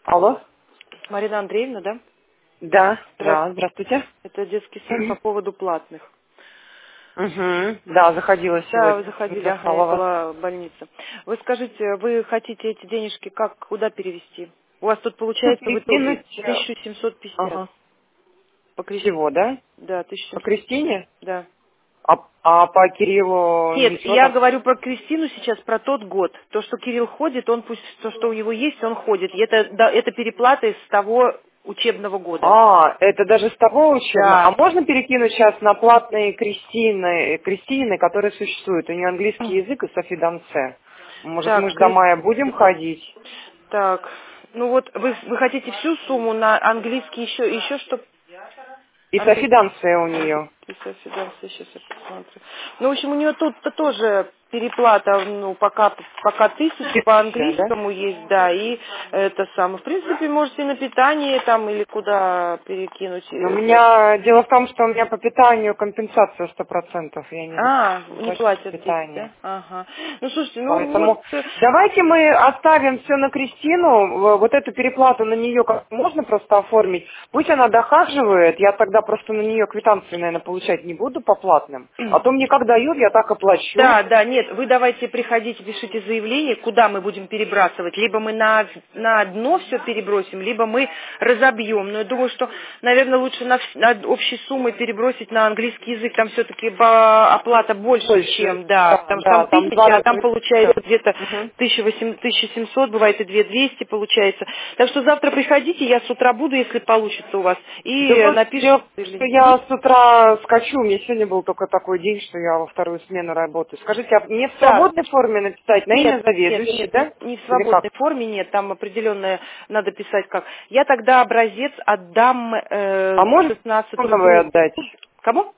Алло? Марина Андреевна, да? Да, да, Здравствуйте. здравствуйте. Это детский сад по поводу платных. Угу. Да, заходила Да, вы сегодня. заходили, ага, Застала я вас. была в больнице. Вы скажите, вы хотите эти денежки куда перевести? У вас тут Ну, получается в итоге перекинуть, 1750 ага, по Кристине. всего, да? Да, По 1700, Кристине? да. А по Кириллу Нет, ничего я так? говорю про Кристину сейчас, про тот год. То, что Кирилл ходит, он пусть, то, что у него есть, он ходит. И это, да, это переплата из того учебного года. Это даже с того учебного. А Да. можно перекинуть сейчас на платные Кристины, которые существуют? У нее английский язык и Софи Дансе. Может, мы Так, же до мая будем ходить? Так, ну вот вы хотите всю сумму на английский еще что? И Софи Английский. Дансе у нее. Сейчас я посмотрю. Ну, в общем, у нее тут-то тоже переплата, ну, пока 1000 по Да? английскому есть, да, и это самое. В принципе, можете на питание там или куда перекинуть. У меня дело в том, что у меня по питанию компенсация 100%. Я не Не плачу за платят дети, да? питание. Ага. Ну, слушайте, ну вот, Поэтому давайте мы оставим все на Кристину, вот эту переплату на нее как можно просто оформить. Пусть она дохаживает, я тогда просто на нее квитанции, наверное, получать не буду по платным. А то мне как дают, я так и плачу. да, да, нет, вы давайте приходите, пишите заявление, куда мы будем перебрасывать. Либо мы на дно все перебросим, либо мы разобьем. Но я думаю, что, наверное, лучше на общей суммой перебросить на английский язык. Там все-таки оплата больше, Больше. чем, да. Да, Потому что да, там там два 1000, а там раза. получается где-то Мгм. 1700, бывает и 2200 получается. Так что завтра приходите, я с утра буду, если получится у вас, Да и просто напишите дело в том, что заявление. я с утра скачу, у меня сегодня был только такой день, что я во вторую смену работаю. Скажите, а мне в Да, свободной форме написать на нет, имя заведующей, нет, да? не в Или как? свободной форме, нет, там определенное надо писать как. Я тогда образец отдам А может 16 Бессоновой группу. отдать? Кому?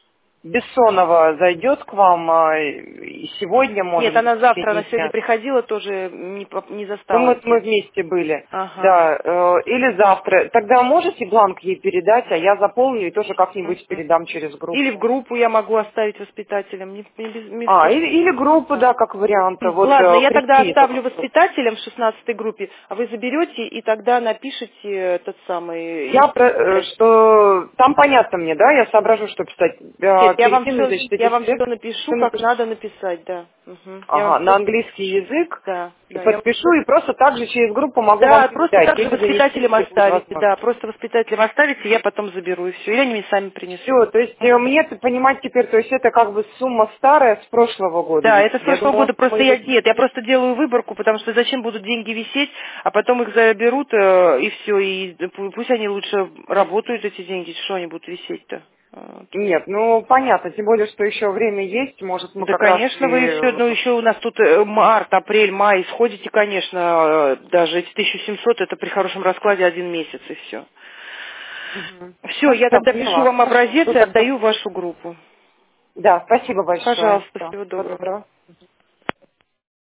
Бессонова зайдет к вам и сегодня, может Нет, быть, она в завтра, она течение сегодня дня. приходила, тоже не Ну, застала мы меня. вместе были. Ага. Да, или завтра. Тогда можете бланк ей передать, а я заполню и тоже как-нибудь передам через Или в группу. группу я могу оставить воспитателям, не страшно. Или группу, да, как вариант. Вот Ладно, я тогда Кристине только оставлю вопрос. воспитателям в 16 группе, а вы заберете и тогда напишите этот самый... Что там понятно мне, да, я соображу, что писать. Нет, Перекину, значит, я эти вам все средства напишу, как надо написать, да. Я вам ага, на все... английский язык Да, и да, я... подпишу, и просто так же через группу могу вам Да, просто передать, так же или занести, воспитателям если будет оставите, возможно. да, просто воспитателям оставите, я потом заберу и все. Или они мне сами принесут. Все, то есть мне понимать теперь, то есть это как бы сумма старая с прошлого года Да, это с висит. Я прошлого думала, года, что мы просто ее... я просто делаю выборку, потому что зачем будут деньги висеть, а потом их заберут, и все, и пусть они лучше работают, эти деньги, что они будут висеть-то. Вот. Нет, ну понятно, тем более, что еще время есть, может мы Да, как раз конечно, вы все, и... ну еще у нас тут март, апрель, май, сходите, конечно, даже эти 1700, это при хорошем раскладе 1 месяц и все. Мгм. Все, я Хорошо, тогда пишу поняла. вам образец Ну и тогда... отдаю в вашу группу. Да, спасибо большое. Пожалуйста, Всё, всего всего доброго. доброго.